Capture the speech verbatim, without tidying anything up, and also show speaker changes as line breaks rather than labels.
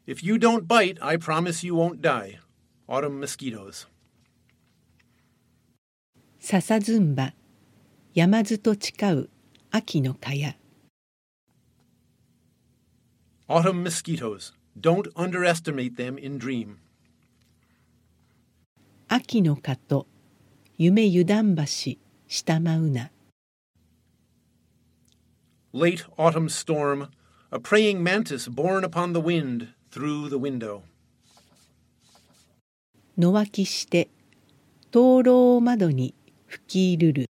If you don't bite, I promise you won't die. Autumn mosquitoes.
笹ずんば、山津と誓う秋の蚊帳。
Autumn mosquitoes. Don't underestimate them in dream.
秋の蚊と夢油断橋下舞うな。
Late autumn storm, a praying mantis borne upon the wind through the window.
野脇して灯籠を窓に吹き入るる。